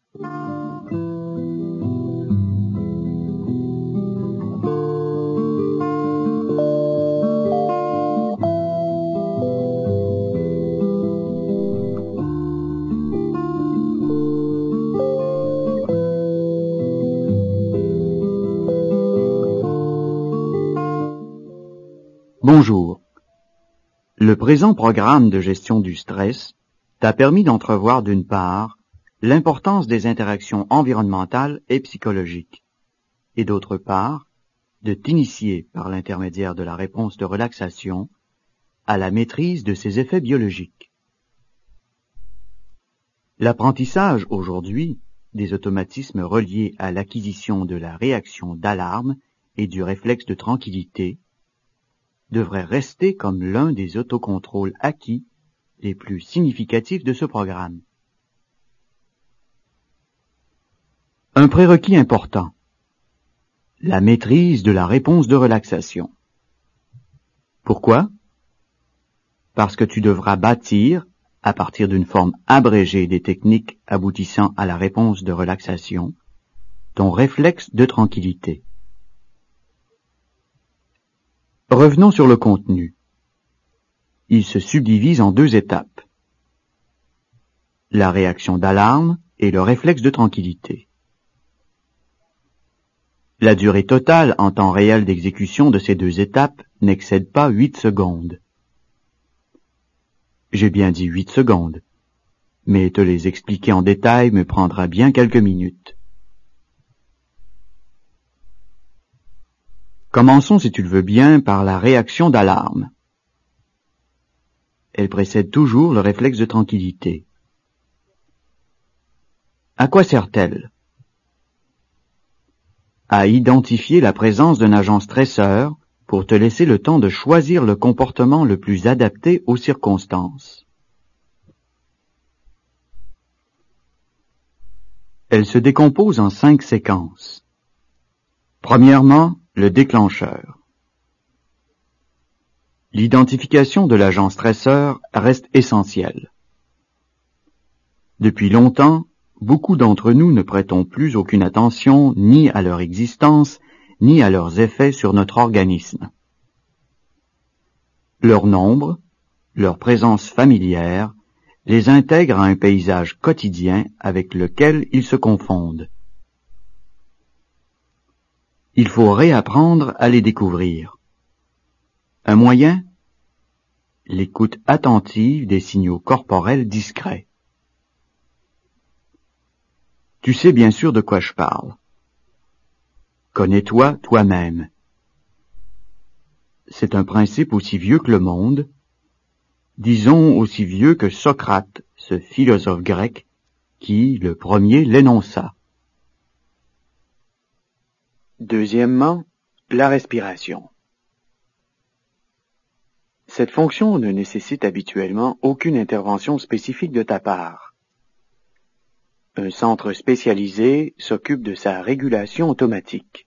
Bonjour. Le présent programme de gestion du stress t'a permis d'entrevoir d'une part l'importance des interactions environnementales et psychologiques, et d'autre part de t'initier par l'intermédiaire de la réponse de relaxation à la maîtrise de ses effets biologiques. L'apprentissage aujourd'hui des automatismes reliés à l'acquisition de la réaction d'alarme et du réflexe de tranquillité devrait rester comme l'un des autocontrôles acquis les plus significatifs de ce programme. Un prérequis important: la maîtrise de la réponse de relaxation. Pourquoi? Parce que tu devras bâtir, à partir d'une forme abrégée des techniques aboutissant à la réponse de relaxation, ton réflexe de tranquillité. Revenons sur le contenu. Il se subdivise en deux étapes: la réaction d'alarme et le réflexe de tranquillité. La durée totale en temps réel d'exécution de ces deux étapes n'excède pas 8 secondes. J'ai bien dit 8 secondes, mais te les expliquer en détail me prendra bien quelques minutes. Commençons, si tu le veux bien, par la réaction d'alarme. Elle précède toujours le réflexe de tranquillité. À quoi sert-elle? À identifier la présence d'un agent stresseur pour te laisser le temps de choisir le comportement le plus adapté aux circonstances. Elle se décompose en 5 séquences. Premièrement, le déclencheur. L'identification de l'agent stresseur reste essentielle. Depuis longtemps, beaucoup d'entre nous ne prêtons plus aucune attention ni à leur existence, ni à leurs effets sur notre organisme. Leur nombre, leur présence familière, les intègrent à un paysage quotidien avec lequel ils se confondent. Il faut réapprendre à les découvrir. Un moyen? L'écoute attentive des signaux corporels discrets. Tu sais bien sûr de quoi je parle. Connais-toi toi-même. C'est un principe aussi vieux que le monde, disons aussi vieux que Socrate, ce philosophe grec, qui, le premier, l'énonça. Deuxièmement, la respiration. Cette fonction ne nécessite habituellement aucune intervention spécifique de ta part. Un centre spécialisé s'occupe de sa régulation automatique.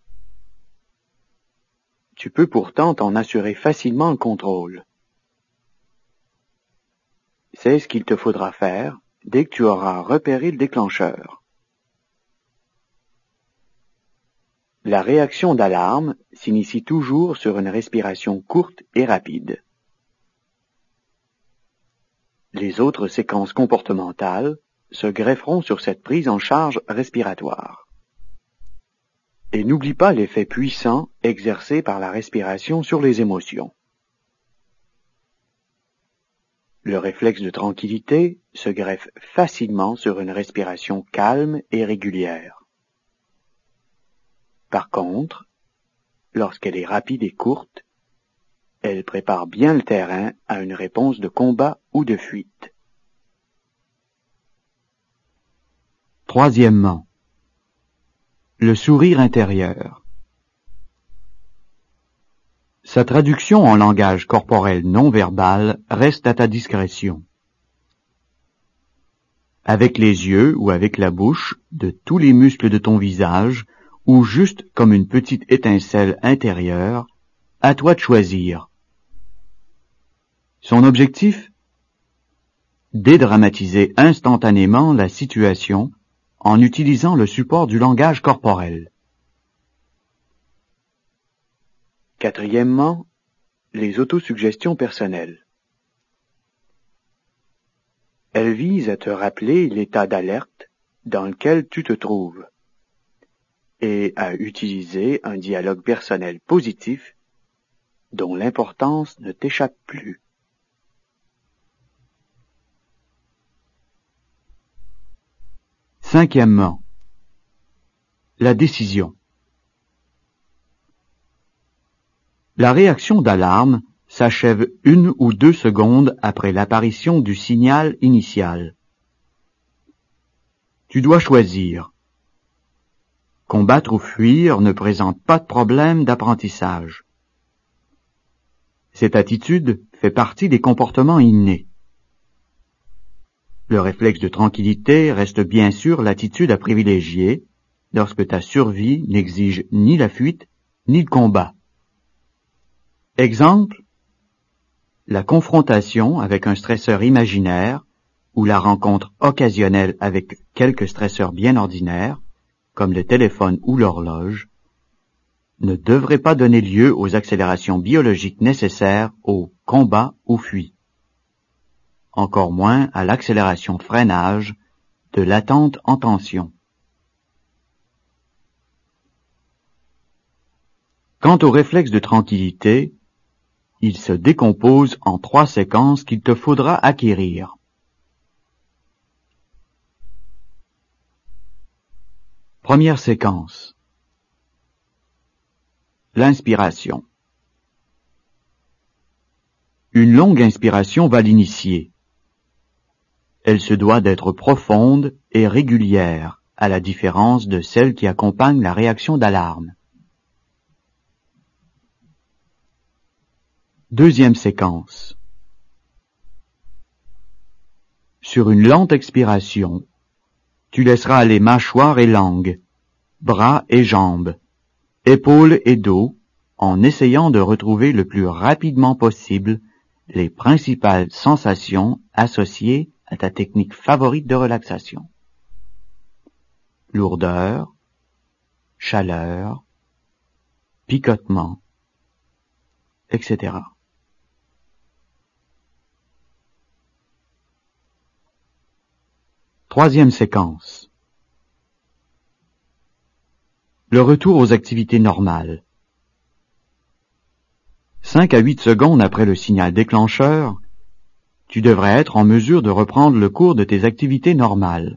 Tu peux pourtant t'en assurer facilement le contrôle. C'est ce qu'il te faudra faire dès que tu auras repéré le déclencheur. La réaction d'alarme s'initie toujours sur une respiration courte et rapide. Les autres séquences comportementales se grefferont sur cette prise en charge respiratoire. Et n'oublie pas l'effet puissant exercé par la respiration sur les émotions. Le réflexe de tranquillité se greffe facilement sur une respiration calme et régulière. Par contre, lorsqu'elle est rapide et courte, elle prépare bien le terrain à une réponse de combat ou de fuite. Troisièmement, le sourire intérieur. Sa traduction en langage corporel non verbal reste à ta discrétion. Avec les yeux ou avec la bouche, de tous les muscles de ton visage, ou juste comme une petite étincelle intérieure, à toi de choisir. Son objectif? Dédramatiser instantanément la situation en utilisant le support du langage corporel. Quatrièmement, les autosuggestions personnelles. Elles visent à te rappeler l'état d'alerte dans lequel tu te trouves et à utiliser un dialogue personnel positif dont l'importance ne t'échappe plus. Cinquièmement, la décision. La réaction d'alarme s'achève 1 ou 2 secondes après l'apparition du signal initial. Tu dois choisir. Combattre ou fuir ne présente pas de problème d'apprentissage. Cette attitude fait partie des comportements innés. Le réflexe de tranquillité reste bien sûr l'attitude à privilégier lorsque ta survie n'exige ni la fuite ni le combat. Exemple, la confrontation avec un stresseur imaginaire ou la rencontre occasionnelle avec quelques stresseurs bien ordinaires, comme le téléphone ou l'horloge, ne devrait pas donner lieu aux accélérations biologiques nécessaires au combat ou fuit, encore moins à l'accélération freinage de l'attente en tension. Quant au réflexe de tranquillité, il se décompose en 3 séquences qu'il te faudra acquérir. Première séquence. L'inspiration. Une longue inspiration va l'initier. Elle se doit d'être profonde et régulière, à la différence de celle qui accompagne la réaction d'alarme. Deuxième séquence. Sur une lente expiration, tu laisseras aller mâchoire et langue, bras et jambes, épaules et dos, en essayant de retrouver le plus rapidement possible les principales sensations associées à ta technique favorite de relaxation. Lourdeur, chaleur, picotement, etc. Troisième séquence. Le retour aux activités normales. 5 à 8 secondes après le signal déclencheur, tu devrais être en mesure de reprendre le cours de tes activités normales.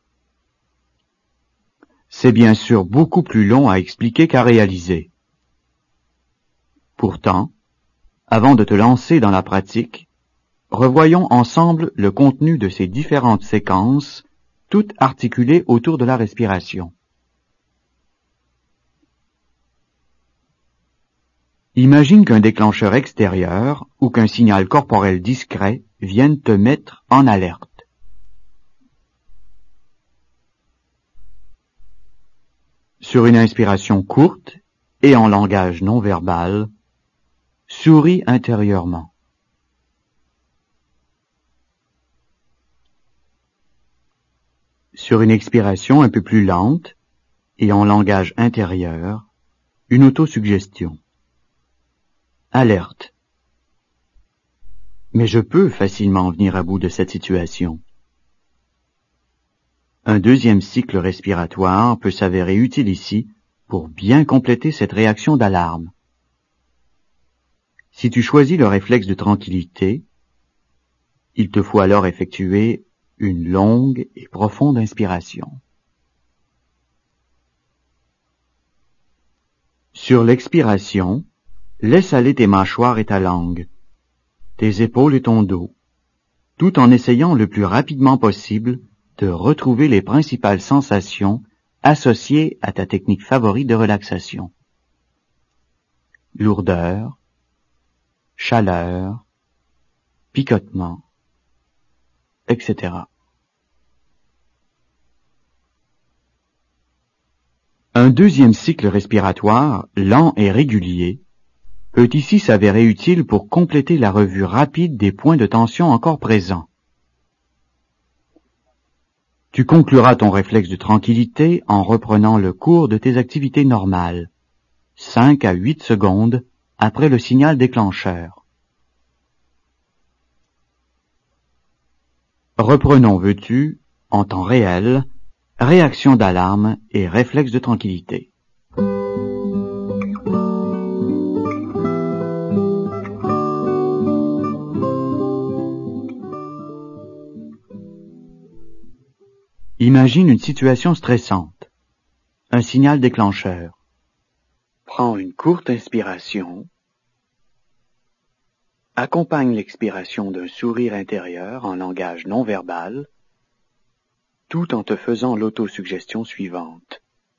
C'est bien sûr beaucoup plus long à expliquer qu'à réaliser. Pourtant, avant de te lancer dans la pratique, revoyons ensemble le contenu de ces différentes séquences, toutes articulées autour de la respiration. Imagine qu'un déclencheur extérieur ou qu'un signal corporel discret vienne te mettre en alerte. Sur une inspiration courte et en langage non verbal, souris intérieurement. Sur une expiration un peu plus lente et en langage intérieur, une autosuggestion. Alerte. Mais je peux facilement venir à bout de cette situation. Un deuxième cycle respiratoire peut s'avérer utile ici pour bien compléter cette réaction d'alarme. Si tu choisis le réflexe de tranquillité, il te faut alors effectuer une longue et profonde inspiration. Sur l'expiration, laisse aller tes mâchoires et ta langue, tes épaules et ton dos, tout en essayant le plus rapidement possible de retrouver les principales sensations associées à ta technique favorite de relaxation. Lourdeur, chaleur, picotement, etc. Un deuxième cycle respiratoire, lent et régulier, peut ici s'avérer utile pour compléter la revue rapide des points de tension encore présents. Tu concluras ton réflexe de tranquillité en reprenant le cours de tes activités normales, 5 à 8 secondes après le signal déclencheur. Reprenons, veux-tu, en temps réel, réaction d'alarme et réflexe de tranquillité. Imagine une situation stressante. Un signal déclencheur. Prends une courte inspiration. Accompagne l'expiration d'un sourire intérieur en langage non verbal, tout en te faisant l'autosuggestion suivante.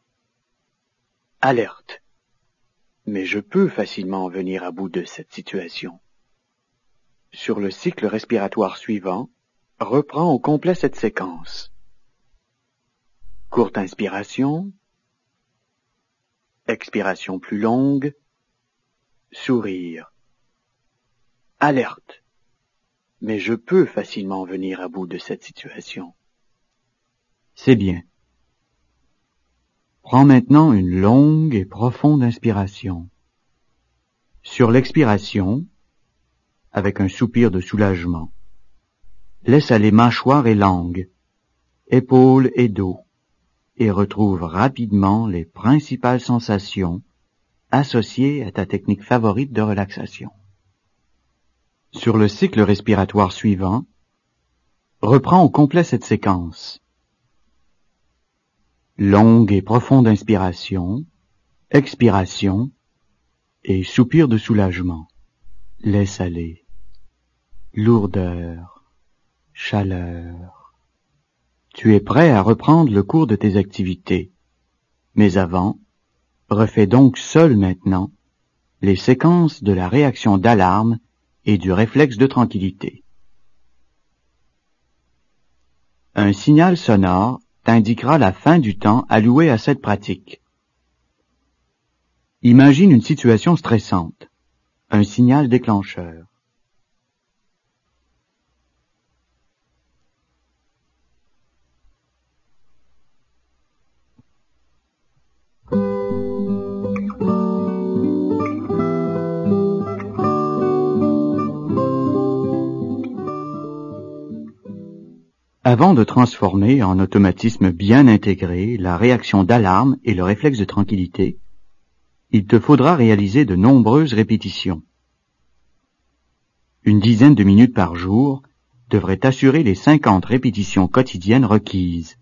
Alerte. Mais je peux facilement venir à bout de cette situation. Sur le cycle respiratoire suivant, reprends au complet cette séquence. Courte inspiration, expiration plus longue, sourire. Alerte. Mais je peux facilement venir à bout de cette situation. C'est bien. Prends maintenant une longue et profonde inspiration. Sur l'expiration, avec un soupir de soulagement, laisse aller mâchoire et langue, épaules et dos, et retrouve rapidement les principales sensations associées à ta technique favorite de relaxation. Sur le cycle respiratoire suivant, reprends au complet cette séquence. Longue et profonde inspiration, expiration et soupir de soulagement. Laisse aller. Lourdeur, chaleur. Tu es prêt à reprendre le cours de tes activités. Mais avant, refais donc seul maintenant les séquences de la réaction d'alarme et du réflexe de tranquillité. Un signal sonore t'indiquera la fin du temps alloué à cette pratique. Imagine une situation stressante, un signal déclencheur. Avant de transformer en automatisme bien intégré la réaction d'alarme et le réflexe de tranquillité, il te faudra réaliser de nombreuses répétitions. Une dizaine de minutes par jour devrait assurer les 50 répétitions quotidiennes requises.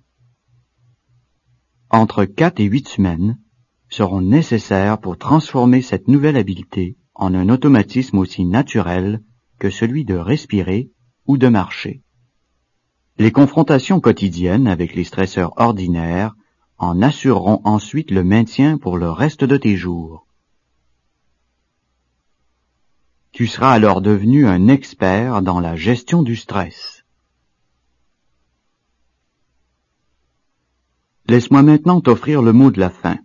Entre 4 et 8 semaines seront nécessaires pour transformer cette nouvelle habileté en un automatisme aussi naturel que celui de respirer ou de marcher. Les confrontations quotidiennes avec les stresseurs ordinaires en assureront ensuite le maintien pour le reste de tes jours. Tu seras alors devenu un expert dans la gestion du stress. Laisse-moi maintenant t'offrir le mot de la fin.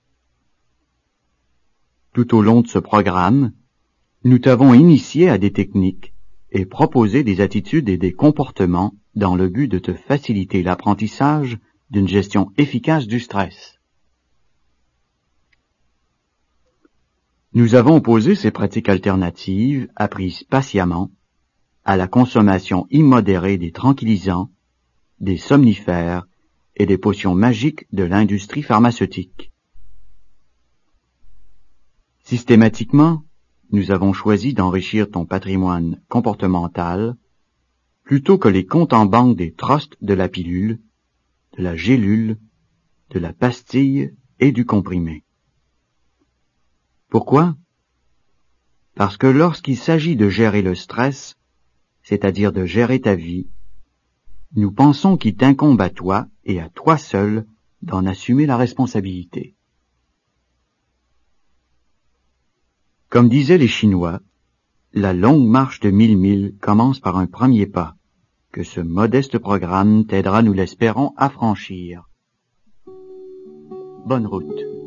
Tout au long de ce programme, nous t'avons initié à des techniques et proposé des attitudes et des comportements dans le but de te faciliter l'apprentissage d'une gestion efficace du stress. Nous avons opposé ces pratiques alternatives, apprises patiemment, à la consommation immodérée des tranquillisants, des somnifères et des potions magiques de l'industrie pharmaceutique. Systématiquement, nous avons choisi d'enrichir ton patrimoine comportemental plutôt que les comptes en banque des trusts de la pilule, de la gélule, de la pastille et du comprimé. Pourquoi? Parce que lorsqu'il s'agit de gérer le stress, c'est-à-dire de gérer ta vie, nous pensons qu'il t'incombe à toi et à toi seul d'en assumer la responsabilité. Comme disaient les Chinois, la longue marche de 1000 milles commence par un premier pas, que ce modeste programme t'aidera, nous l'espérons, à franchir. Bonne route.